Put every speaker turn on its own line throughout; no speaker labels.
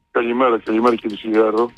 Καλημέρα κύριε Σιλιάρο.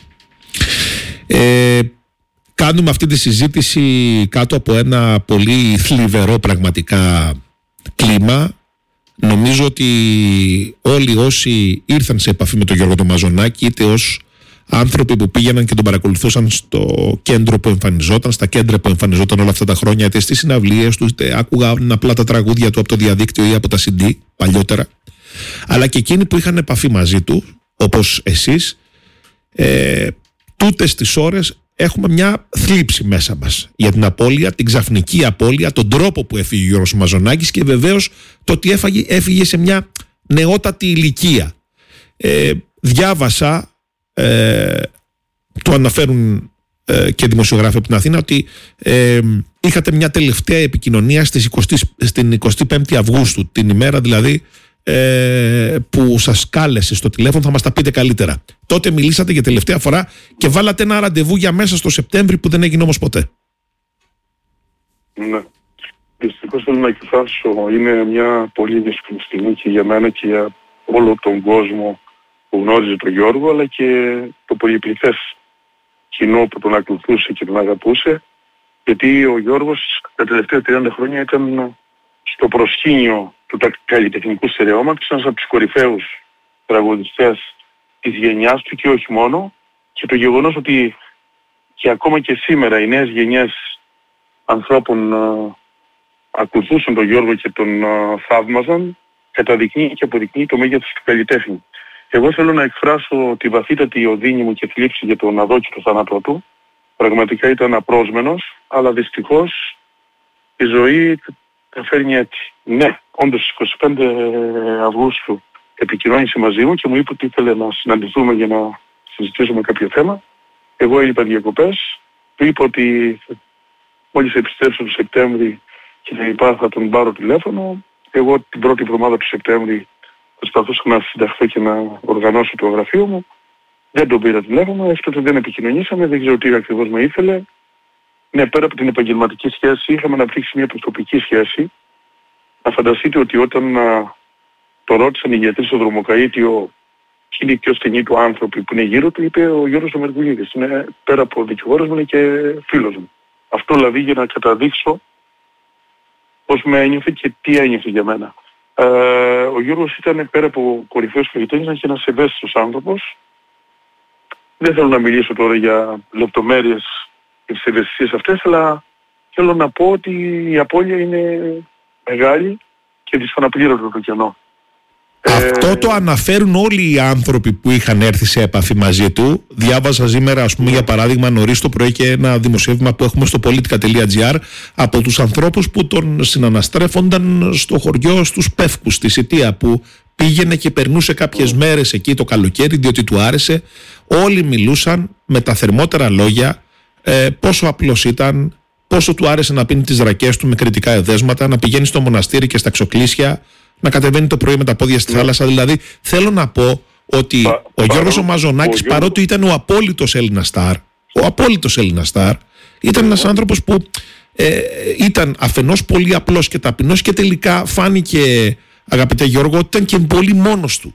Κάνουμε αυτή τη συζήτηση κάτω από ένα πολύ θλιβερό πραγματικά κλίμα. Νομίζω ότι όλοι όσοι ήρθαν σε επαφή με τον Γιώργο τον Μαζονάκη, είτε ως άνθρωποι που πήγαιναν και τον παρακολουθούσαν στο κέντρο που εμφανιζόταν, στα κέντρα που εμφανιζόταν όλα αυτά τα χρόνια, είτε στις συναυλίες του, είτε άκουγαν απλά τα τραγούδια του από το διαδίκτυο ή από τα CD παλιότερα, αλλά και εκείνοι που είχαν επαφή μαζί του, όπως εσείς, τούτες τις ώρες έχουμε μια θλίψη μέσα μας για την απώλεια, την ξαφνική απώλεια, τον τρόπο που έφυγε ο Γιώργος Μαζονάκης και βεβαίως το ότι έφυγε σε μια νεότατη ηλικία. Διάβασα, το αναφέρουν και δημοσιογράφοι από την Αθήνα, ότι είχατε μια τελευταία επικοινωνία στην 25η Αυγούστου, την ημέρα δηλαδή που σας κάλεσε στο τηλέφωνο. Θα μας τα πείτε καλύτερα. Τότε μιλήσατε για τελευταία φορά και βάλατε ένα ραντεβού για μέσα στο Σεπτέμβρη που δεν έγινε όμως ποτέ.
Ναι. Δυστυχώς θέλω να εκφράσω, είναι μια πολύ δύσκολη στιγμή και για μένα και για όλο τον κόσμο που γνώριζε τον Γιώργο, αλλά και το πολυπληθές κοινό που τον ακολουθούσε και τον αγαπούσε, γιατί ο Γιώργος τα τελευταία 30 χρόνια ήταν στο προσκήνιο του καλλιτεχνικού στερεώματος, ένας από τους κορυφαίους τραγουδιστές της γενιάς του και όχι μόνο, και το γεγονός ότι και ακόμα και σήμερα οι νέες γενιές ανθρώπων ακολουθούσαν τον Γιώργο και τον θαύμαζαν, καταδεικνύει και αποδεικνύει το μέγεθος του καλλιτέχνη. Εγώ θέλω να εκφράσω τη βαθύτατη οδύνη μου και θλίψη για τον αδόκητο θάνατό του. Πραγματικά ήταν απρόσμενος, αλλά δυστυχώς η ζωή τα φέρνει έτσι. Ναι, όντως στις 25 Αυγούστου επικοινώνησε μαζί μου και μου είπε ότι ήθελε να συναντηθούμε για να συζητήσουμε κάποιο θέμα. Εγώ έλειπα διακοπές, του είπα ότι μόλις επιστρέψω το Σεπτέμβρη και θα τον πάρω τηλέφωνο. Εγώ την πρώτη εβδομάδα του Σεπτέμβρη προσπαθούσα να συνταχθώ και να οργανώσω το γραφείο μου. Δεν τον πήρα τηλέφωνο, έστω δεν επικοινωνήσαμε, δεν ξέρω τι ακριβώς με ήθελε. Ναι, πέρα από την επαγγελματική σχέση είχαμε αναπτύξει μια προσωπική σχέση. Να φανταστείτε ότι όταν το ρώτησαν οι γιατροί στο δρομοκαΐτιο ποιοι είναι οι πιο στενοί του άνθρωποι που είναι γύρω του, είπε ο Γιώργος ο Μεργουλίδης. Είναι πέρα από δικηγόρος μου, είναι και φίλος μου. Αυτό δηλαδή για να καταδείξω πώς με ένιωθε και τι ένιωθε για μένα. Ο Γιώργος ήταν πέρα από κορυφαίος καλλιτέχνης και ένας ευαίσθητος άνθρωπος. Δεν θέλω να μιλήσω τώρα για λεπτομέρειες και τις ευαισθησίες αυτές, αλλά θέλω να πω ότι η απώλεια είναι μεγάλη και δυσαναπλήρωτο το κενό.
Αυτό το αναφέρουν όλοι οι άνθρωποι που είχαν έρθει σε επαφή μαζί του. Διάβαζα σήμερα, ας πούμε, για παράδειγμα, νωρίς το πρωί και ένα δημοσίευμα που έχουμε στο politica.gr από τους ανθρώπους που τον συναναστρέφονταν στο χωριό στους Πεύκους, στη Σιτία, που πήγαινε και περνούσε κάποιες μέρες εκεί το καλοκαίρι, διότι του άρεσε. Όλοι μιλούσαν με τα θερμότερα λόγια πόσο απλός ήταν, πόσο του άρεσε να πίνει τις ρακές του με κριτικά εδέσματα, να πηγαίνει στο μοναστήρι και στα ξοκλήσια, να κατεβαίνει το πρωί με τα πόδια στη θάλασσα. Δηλαδή, θέλω να πω ότι ο Γιώργος ο Μαζονάκης, παρότι ήταν ο απόλυτος Έλληνας στάρ, ήταν ένας άνθρωπος που ήταν αφενός πολύ απλός και ταπεινός και τελικά φάνηκε, αγαπητέ Γιώργο, ότι ήταν και πολύ μόνος του.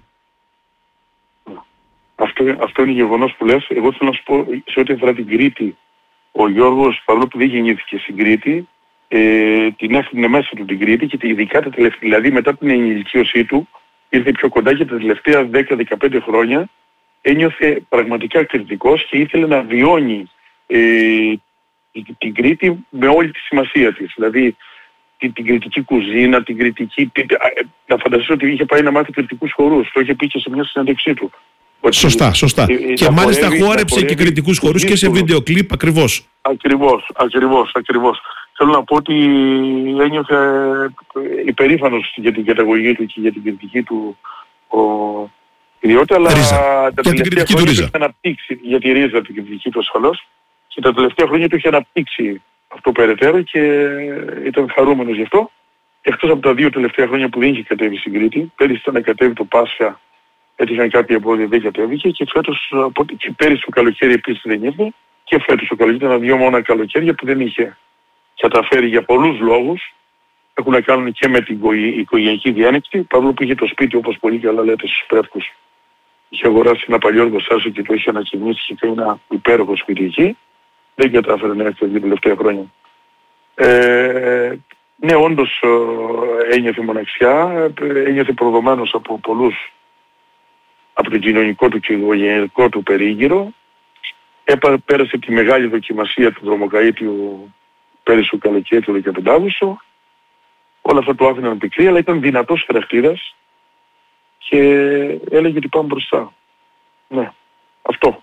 Αυτό είναι γεγονός που λες. Εγώ θέλω να σου πω, σε ό,τι αφορά την Κρήτη, ο Γιώργος, παρόλο που δεν γεννήθηκε στην Κρήτη, την έφυγε μέσα του την Κρήτη και ειδικά τα τελευταία, δηλαδή μετά την ενηλικίωσή του, ήρθε πιο κοντά και τα τελευταία 10-15 χρόνια ένιωθε πραγματικά κριτικός και ήθελε να βιώνει την Κρήτη με όλη τη σημασία της. Δηλαδή την κριτική κουζίνα, την κριτική... Να φανταστείς ότι είχε πάει να μάθει κριτικούς χορούς, το είχε πει και σε μια συνέντευξή του.
Σωστά. Και μάλιστα χόρεψε και κριτικούς χορούς και σε βίντεο κλιπ ακριβώς.
Ακριβώς. Θέλω να πω ότι ένιωθε υπερήφανος για την καταγωγή του και για την κριτική του ιδιότητα, αλλά τα τελευταία χρόνια το είχε αναπτύξει, για τη ρίζα την κριτική του ασφαλώς, και τα τελευταία χρόνια το είχε αναπτύξει αυτό περαιτέρω και ήταν χαρούμενος γι' αυτό. Εκτός από τα 2 τελευταία χρόνια που δεν είχε κατέβει στην Κρήτη, πέρυσι ήταν να κατέβει το Πάσχα, έτυχαν κάποια εμπόδια, δεν κατέβηκε, και φέτος, και πέρυσι το καλοκαίρι επίσης δεν ήρθε, και φέτος το καλοκαίρι ήταν 2 μόνα καλοκαίρια που δεν είχε καταφέρει για πολλούς λόγους. Έχουν να κάνουν και με την οικογενειακή διάνοιξη, παρόλο που είχε το σπίτι, όπως πολύ καλά λέτε, στους Πεύκους, είχε αγοράσει ένα παλιό εργοστάσιο και το είχε ανακοινήσει και είχε ένα υπέροχο σπίτι εκεί. Δεν κατάφερε να έρθει τα τελευταία χρόνια. Ναι, όντως ένιωθε μοναξιά, ένιωθε προδομένος από πολλούς, από τον κοινωνικό του και οικογενειακό του περίγυρο. Πέρασε τη μεγάλη δοκιμασία του δρομοκαΐτιου πέρυσι του καλοκαίρι του 15 όλα αυτά το άφηναν πικρή, αλλά ήταν δυνατός χαρακτήρας και έλεγε ότι πάμε μπροστά. Ναι, αυτό.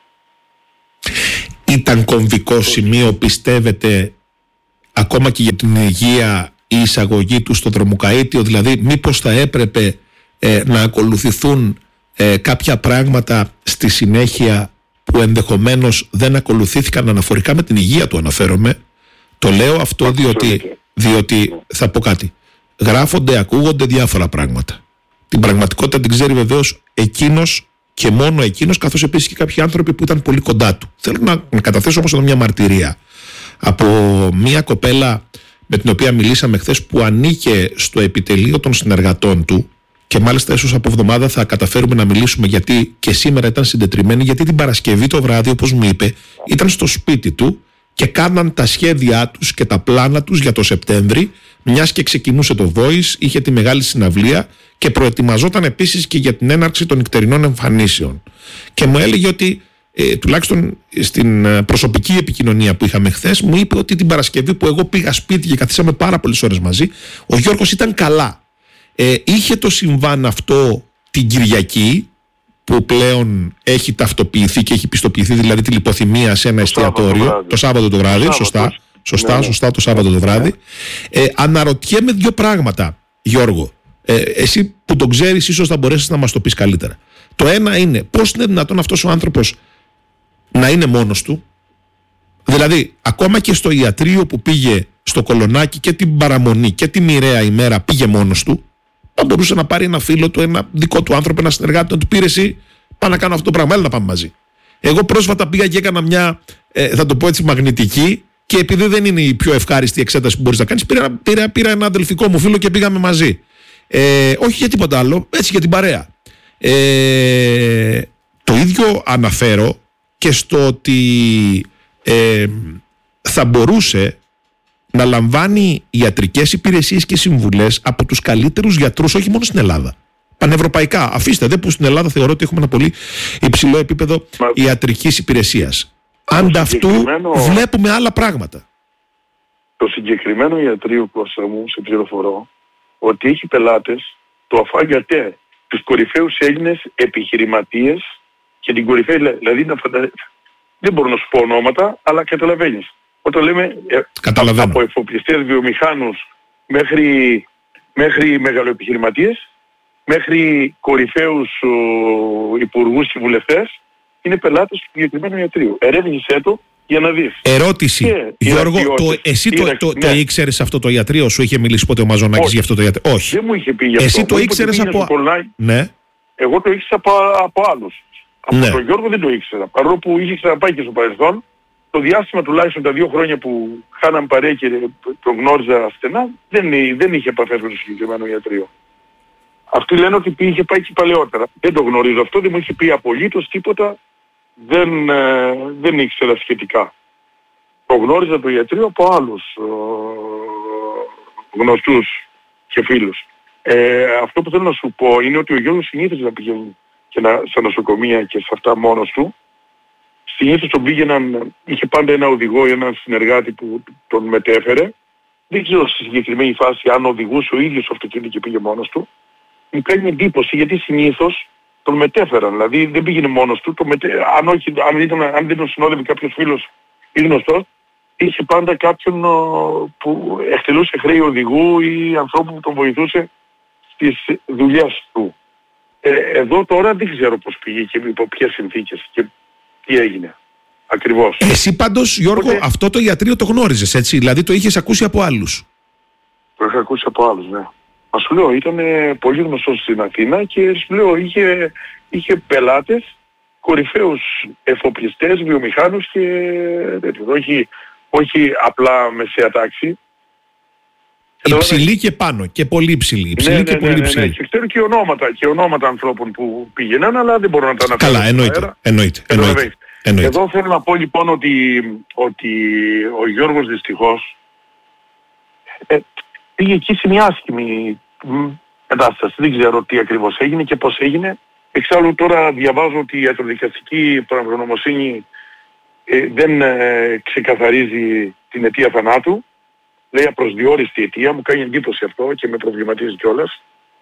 Ήταν κομβικό σημείο, πιστεύετε, ακόμα και για την υγεία, η εισαγωγή του στο δρομοκαΐτιο? Δηλαδή μήπως θα έπρεπε να ακολουθηθούν κάποια πράγματα στη συνέχεια που ενδεχομένως δεν ακολουθήθηκαν αναφορικά με την υγεία του, αναφέρομαι? Το λέω αυτό διότι θα πω κάτι. Γράφονται, ακούγονται διάφορα πράγματα. Την πραγματικότητα την ξέρει βεβαίως εκείνος και μόνο εκείνος, καθώς επίσης και κάποιοι άνθρωποι που ήταν πολύ κοντά του. Θέλω να καταθέσω όμως εδώ μια μαρτυρία από μια κοπέλα με την οποία μιλήσαμε χθες, που ανήκε στο επιτελείο των συνεργατών του, και μάλιστα ίσως από εβδομάδα θα καταφέρουμε να μιλήσουμε, γιατί και σήμερα ήταν συντετριμμένη, γιατί την Παρασκευή το βράδυ, όπως μου είπε, ήταν στο σπίτι του και κάναν τα σχέδιά τους και τα πλάνα τους για το Σεπτέμβρη, μιας και ξεκινούσε το Voice, είχε τη μεγάλη συναυλία και προετοιμαζόταν επίσης και για την έναρξη των νυχτερινών εμφανίσεων. Και μου έλεγε ότι, τουλάχιστον στην προσωπική επικοινωνία που είχαμε χθες, μου είπε ότι την Παρασκευή που εγώ πήγα σπίτι και καθίσαμε πάρα πολλές ώρες μαζί, ο Γιώργος ήταν καλά. Είχε το συμβάν αυτό την Κυριακή, που πλέον έχει ταυτοποιηθεί και έχει πιστοποιηθεί, δηλαδή τη λιποθυμία σε ένα εστιατόριο το Σάββατο το βράδυ. Σωστά, το Σάββατο το βράδυ. Αναρωτιέμαι δύο πράγματα, Γιώργο. Εσύ που τον ξέρεις, ίσως θα μπορέσεις να μας το πεις καλύτερα. Το ένα είναι, πώς είναι δυνατόν αυτός ο άνθρωπος να είναι μόνος του? Δηλαδή, ακόμα και στο ιατρείο που πήγε στο Κολονάκι και την παραμονή και τη μοιραία ημέρα πήγε μόνος του. Θα μπορούσε να πάρει ένα φίλο του, ένα δικό του άνθρωπο, ένα συνεργάτη, να του πήρε εσύ, πάω να κάνω αυτό το πράγμα, έλα να πάμε μαζί. Εγώ πρόσφατα πήγα και έκανα μια, θα το πω έτσι, μαγνητική, και επειδή δεν είναι η πιο ευχάριστη εξέταση που μπορείς να κάνεις, πήρα ένα αδελφικό μου φίλο και πήγαμε μαζί. Όχι για τίποτα άλλο, έτσι για την παρέα. Το ίδιο αναφέρω και στο ότι θα μπορούσε να λαμβάνει ιατρικές υπηρεσίες και συμβουλές από τους καλύτερους γιατρούς, όχι μόνο στην Ελλάδα, πανευρωπαϊκά. Αφήστε δε που στην Ελλάδα θεωρώ ότι έχουμε ένα πολύ υψηλό επίπεδο ιατρικής υπηρεσίας. Ανταυτού βλέπουμε άλλα πράγματα.
Το συγκεκριμένο ιατρείο Κώστα μου, σε πληροφορώ, ότι έχει πελάτες, το αφάγατε, τους κορυφαίους Έλληνες επιχειρηματίες και την κορυφαία, δηλαδή δεν μπορώ να σου πω ονόματα, αλλά καταλαβαίνεις. Όταν λέμε από εφοπλιστές, βιομηχάνους μέχρι μεγαλοεπιχειρηματίες, μέχρι κορυφαίους υπουργούς και βουλευτές, είναι πελάτες του συγκεκριμένου ιατρείου. Ερεύνησέ το για να δεις.
Ερώτηση. Γιώργο, εσύ το ήξερες αυτό το ιατρείο? Σου είχε μιλήσει ποτέ ο Μαζονάκης για αυτό το ιατρείο? Όχι.
Δεν μου είχε πει για αυτό.
Εσύ το ήξερες από...
Ναι. Εγώ το ήξερα από άλλους. Από τον Γιώργο δεν το ήξερα. Παρόλο που είχε ξαναπάει και στο παρελθόν, το διάστημα τουλάχιστον τα 2 χρόνια που χάναμε παρέα και τον γνώριζα στενά, δεν είχε επαφές με το συγκεκριμένο ιατρείο. Αυτοί λένε ότι είχε πάει και παλαιότερα. Δεν το γνωρίζω αυτό, δεν μου είχε πει απολύτως τίποτα, δεν ήξερα σχετικά. Το γνώριζα το ιατρείο από άλλους γνωστούς και φίλους. Αυτό που θέλω να σου πω είναι ότι ο Γιώργος συνήθως να πηγαίνει και στα νοσοκομεία και σε αυτά μόνος του. Συνήθως τον πήγαιναν, είχε πάντα ένα οδηγό ή έναν συνεργάτη που τον μετέφερε. Δεν ξέρω στη συγκεκριμένη φάση αν οδηγούσε ο ίδιος το αυτοκίνητο και πήγε μόνος του. Μου κάνει εντύπωση γιατί συνήθως τον μετέφεραν. Δηλαδή δεν πήγαινε μόνος του. Αν δεν τον συνόδευε κάποιος φίλος ή γνωστός, είχε πάντα κάποιον που εκτελούσε χρέη οδηγού ή ανθρώπου που τον βοηθούσε στις δουλειές του. Εδώ τώρα δεν ξέρω πώς πήγε και υπό ποιες συνθήκες και τι έγινε ακριβώς.
Εσύ πάντως, Γιώργο, αυτό το ιατρείο το γνώριζες, έτσι? Δηλαδή το είχες ακούσει από άλλους?
Το είχα ακούσει από άλλους, ναι. Μα σου λέω, ήταν πολύ γνωστός στην Αθήνα και σου λέω, είχε πελάτες, κορυφαίους εφοπλιστές, βιομηχάνους και τέτοιο. Όχι απλά μεσαία τάξη.
Υψηλή και πάνω. Και πολύ υψηλή. Υψηλή και πολύ υψηλή.
Και ξέρω και ονόματα ανθρώπων που πήγαιναν, αλλά δεν μπορώ να τα αναφέρω.
Καλά, εννοείται.
Εδώ θέλω να πω λοιπόν ότι ο Γιώργος δυστυχώς πήγε εκεί σε μια άσχημη κατάσταση. Δεν ξέρω τι ακριβώς έγινε και πώς έγινε. Εξάλλου τώρα διαβάζω ότι η ιατροδικαστική πραγματογνωμοσύνη δεν ξεκαθαρίζει την αιτία θανάτου. Λέει απροσδιόριστη αιτία, μου κάνει εντύπωση αυτό και με προβληματίζει κιόλας.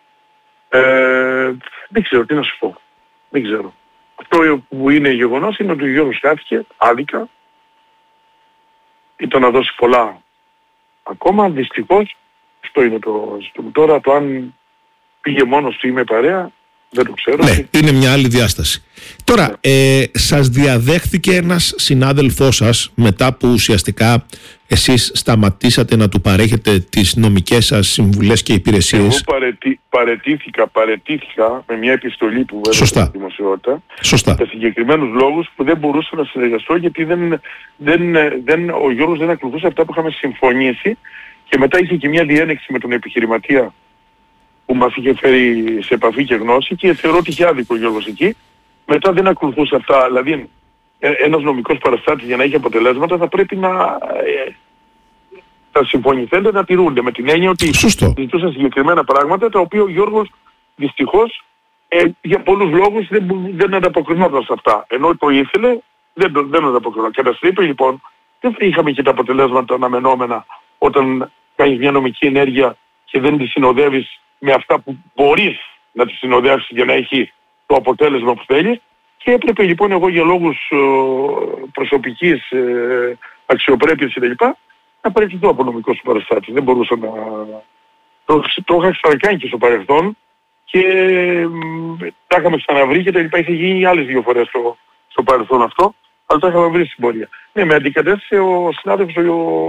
Δεν ξέρω τι να σου πω. Δεν ξέρω. Αυτό που είναι γεγονός είναι ότι ο Γιώργος χάθηκε άδικα. Ήταν να δώσει πολλά ακόμα. Δυστυχώς αυτό είναι το ζήτημα. Τώρα το αν πήγε μόνος του ή με παρέα δεν το ξέρω.
Ναι, είναι μια άλλη διάσταση. Τώρα, σας διαδέχθηκε ένας συνάδελφός σας μετά που ουσιαστικά εσείς σταματήσατε να του παρέχετε τις νομικές σας συμβουλές και υπηρεσίες.
Εγώ παρετήθηκα με μια επιστολή που έδωσε στη δημοσιότητα.
Σωστά.
Για συγκεκριμένους λόγους που δεν μπορούσα να συνεργαστώ, γιατί ο Γιώργος δεν ακολουθούσε αυτά που είχαμε συμφωνήσει, και μετά είχε και μια διένεξη με τον επιχειρηματία που μας είχε φέρει σε επαφή και γνώση, και θεωρώ ότι είχε άδικο ο Γιώργος εκεί. Μετά δεν ακολουθούσε αυτά. Δηλαδή ένας νομικός παραστάτης για να έχει αποτελέσματα θα πρέπει να τα συμφωνηθέντα να τηρούνται, με την έννοια ότι ζητούσαν συγκεκριμένα πράγματα τα οποία ο Γιώργος δυστυχώς για πολλούς λόγους δεν ανταποκρινόταν σε αυτά. Ενώ το ήθελε, δεν ανταποκρινόταν. Κατά στρίπη λοιπόν δεν είχαμε και τα αποτελέσματα αναμενόμενα όταν κάνεις μια νομική ενέργεια και δεν τη συνοδεύεις με αυτά που μπορείς να τη συνοδεύσεις για να έχει το αποτέλεσμα που θέλεις. Και έπρεπε λοιπόν εγώ για λόγους προσωπικής αξιοπρέπειας κτλ. Να παραιτηθώ από νομικός του παραστάτη. Δεν μπορούσα να... Το είχα ξανακάνει και στο παρελθόν και τα είχαμε ξαναβρει και τα λοιπά. Είχε γίνει άλλες 2 φορές στο παρελθόν αυτό, αλλά τα είχαμε βρει στην πορεία. Ναι, με αντικατέστησε ο συνάδελφος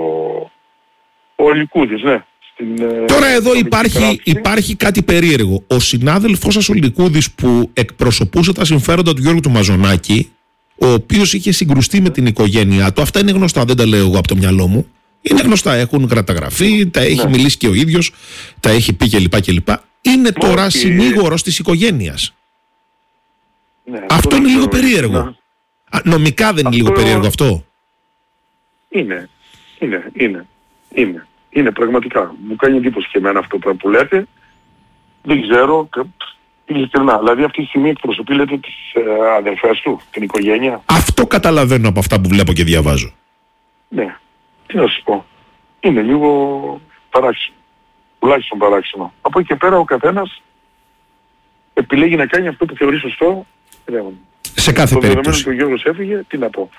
ο Λικούδης, ναι.
Τώρα εδώ υπάρχει κάτι περίεργο. Ο συνάδελφός σας ο Λικούδης που εκπροσωπούσε τα συμφέροντα του Γιώργου του Μαζονάκη, ο οποίος είχε συγκρουστεί με την οικογένειά του, αυτά είναι γνωστά, δεν τα λέω εγώ από το μυαλό μου. Είναι γνωστά, έχουν καταγραφεί, τα έχει μιλήσει και ο ίδιος, τα έχει πει κλπ. Είναι τώρα συνήγορος της οικογένειας.
Ναι,
αυτό είναι λίγο περίεργο. Νομικά δεν είναι λίγο περίεργο αυτό?
Είναι πραγματικά. Μου κάνει εντύπωση και εμένα αυτό που λέτε. Δεν ξέρω, ειλικρινά. Δηλαδή αυτή τη στιγμή εκπροσωπεί, λέτε, τις αδερφές του, την οικογένεια.
Αυτό καταλαβαίνω από αυτά που βλέπω και διαβάζω.
Ναι. Τι να σου πω. Είναι λίγο παράξενο. Τουλάχιστον παράξενο. Από εκεί και πέρα ο καθένας επιλέγει να κάνει αυτό που θεωρεί σωστό.
Σε κάθε περίπτωση.
Το ο Γιώργος έφυγε, τι να πω.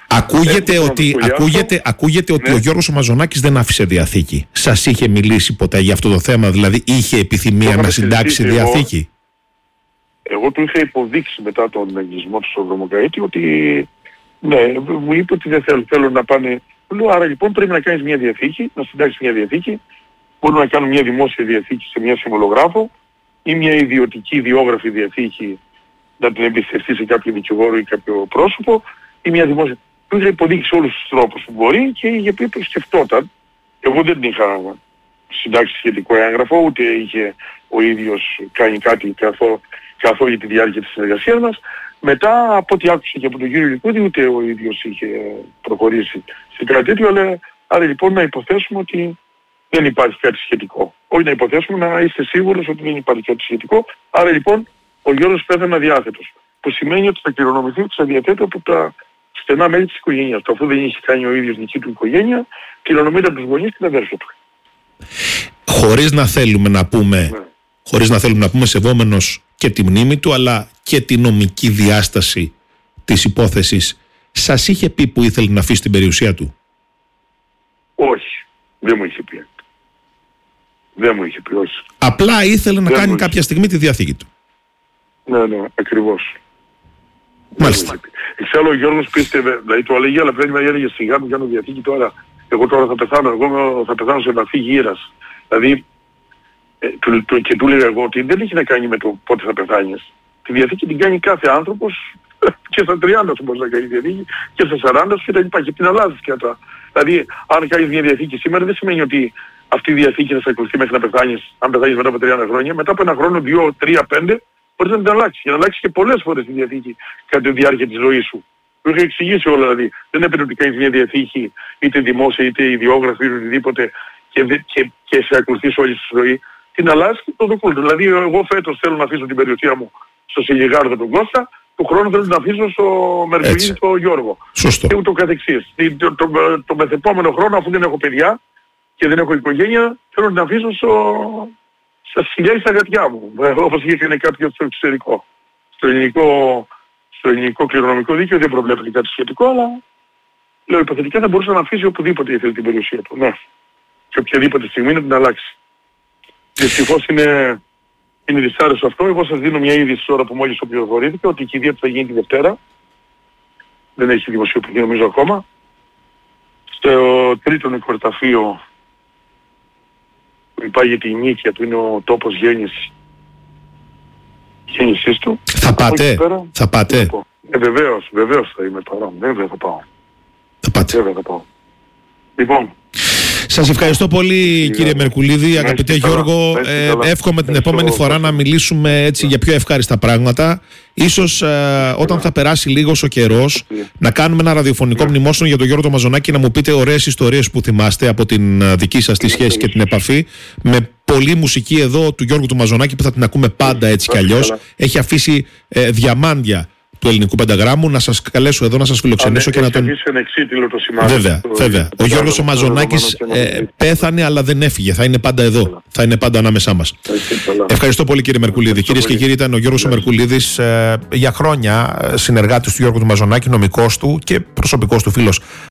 Ακούγεται ότι ο Γιώργος ο Μαζονάκης δεν άφησε διαθήκη. Σας είχε μιλήσει ποτέ για αυτό το θέμα? Δηλαδή είχε επιθυμία να συντάξει διαθήκη?
Εγώ του είχα υποδείξει μετά τον εγκλισμό του στον Δρομοκαΐτη ότι ναι, μου είπε ότι δεν θέλω να πάνε. Λέω άρα λοιπόν πρέπει να κάνεις μια διαθήκη, να συντάξεις μια διαθήκη. Μπορούμε να κάνουμε μια δημόσια διαθήκη σε μια συμβολογράφο ή μια ιδιωτική ιδιόγραφη διαθήκη να την εμπιστευτεί σε κάποιο δικηγόρο ή κάποιο πρόσωπο, ή μια δημόσια. Του είχα υποδείξει όλους τους τρόπους που μπορεί και είχε πει το σκεφτόταν. Εγώ δεν είχα συντάξει σχετικό έγγραφο, ούτε είχε ο ίδιος κάνει κάτι καθόλου για τη διάρκεια της συνεργασίας μας. Μετά από ό,τι άκουσα και από τον κύριο Λικούδη, ούτε ο ίδιος είχε προχωρήσει σε κάτι τέτοιο, αλλά άρα λοιπόν να υποθέσουμε ότι δεν υπάρχει κάτι σχετικό. Όχι να υποθέσουμε, να είστε σίγουρος ότι δεν υπάρχει κάτι σχετικό. Άρα λοιπόν ο Γιώργος πέθανε αδιάθετος. Που σημαίνει ότι θα κληρονομηθεί και θα διαθέτει από τα στενά μέλη της οικογένειας. Το αφού δεν είχε κάνει ο ίδιος δική του οικογένεια, κληρονομείται από τους γονείς και τα αδέρφια του.
Χωρίς να θέλουμε να πούμε σεβόμενος και τη μνήμη του, αλλά και τη νομική διάσταση της υπόθεσης, σας είχε πει που ήθελε να αφήσει την περιουσία του?
Όχι, δεν μου είχε πει. Δεν μου είχε πει, όχι.
Απλά ήθελε να κάνει κάποια στιγμή τη διαθήκη του.
Ναι, ακριβώς.
Μάλιστα.
Εξάλλου ο Γιώργος πίστευε, δηλαδή το έλεγε, αλλά πρέπει να έλεγε σιγά μου κάνω διαθήκη τώρα. Εγώ τώρα θα πεθάνω, εγώ θα πεθάνω σε επαφή γύρας. Δηλαδή, και του έλεγα εγώ ότι δεν έχει να κάνει με το πότε θα πεθάνεις. Τη διαθήκη την κάνει κάθε άνθρωπος και στα 30 σου μπορεί να κάνει διαθήκη και στα 40 σου και τα λοιπά. Και την αλλάζεις και τα. Δηλαδή, αν κάνεις μια διαθήκη σήμερα δεν σημαίνει ότι αυτή η διαθήκη θα σε ακολουθεί μέχρι να πεθάνεις, αν πεθάνεις μετά από 30 χρόνια, μετά από 1 χρόνο, 2, 3, 5, μπορείς να την αλλάξεις. Και να αλλάξεις και πολλές φορές τη διαθήκη κατά τη διάρκεια της ζωής σου. Το είχα εξηγήσει όλα, δηλαδή. Δεν έπρεπε ότι κάνεις μια διαθήκη, είτε δημόσια, είτε ιδιόγραφη, είτε οτιδήποτε, και σε ακολουθείς όλη τη ζωή. Την αλλάζεις και το δοκούν. Δηλαδή, εγώ φέτος θέλω να αφήσω την περιουσία μου στο Σιλιγάρδο τον Κώστα, του χρόνου θέλω να αφήσω στο Μερκουλίδη τον Γιώργο.
Σωστό.
Και ούτω καθεξής. Το μεθεπόμενο χρόνο, αφού δεν έχω παιδιά και δεν έχω οικογένεια, θέλω να την αφήσω στα σκυλιά ή στα γατιά μου. Όπως είχε κάνει κάποιος στο εξωτερικό. Στο ελληνικό κληρονομικό δίκαιο δεν προβλέπεται κάτι σχετικό, αλλά λέω υποθετικά θα μπορούσε να αφήσει οπουδήποτε ήθελε την περιουσία του. Ναι. Και οποιαδήποτε στιγμή να την αλλάξει. Δυστυχώς είναι δυσάρεστο αυτό. Εγώ σας δίνω μια είδηση τώρα που μόλις το πληροφορήθηκα ότι η κηδεία θα γίνει τη Δευτέρα. Δεν έχει δημοσιοποιηθεί νομίζω ακόμα. Στο τρίτο νεκροταφείο που υπάγεται η Νίκαια, που είναι ο τόπος γέννησης του.
Θα πάτε.
Βεβαίως θα είμαι παρόν. Βέβαια θα πάω.
Θα πάω.
Λοιπόν.
Σας ευχαριστώ πολύ κύριε Μερκουλίδη, αγαπητέ Γιώργο. Εύχομαι την επόμενη φορά να μιλήσουμε έτσι για πιο ευχάριστα πράγματα. Ίσως όταν θα περάσει λίγος ο καιρός να κάνουμε ένα ραδιοφωνικό μνημόσυνο για τον Γιώργο Μαζονάκη, να μου πείτε ωραίες ιστορίες που θυμάστε από την δική σας τη σχέση και την επαφή. Με πολλή μουσική εδώ του Γιώργου του Μαζονάκη που θα την ακούμε πάντα έτσι κι αλλιώς. Έχει αφήσει διαμάντια του ελληνικού πενταγράμμου. Να σας καλέσω εδώ να σας φιλοξενήσω και να τον... Βέβαια. Ο Γιώργος ο Μαζονάκης πέθανε αλλά δεν έφυγε. Θα είναι πάντα εδώ. Θα είναι πάντα ανάμεσά μας. Ευχαριστώ πολύ κύριε Μερκουλίδη. Κυρίες και κύριοι, ήταν ο Γιώργος ο Μερκουλίδης, για χρόνια συνεργάτης του Γιώργου του Μαζονάκη, νομικός του και προσωπικός του φίλος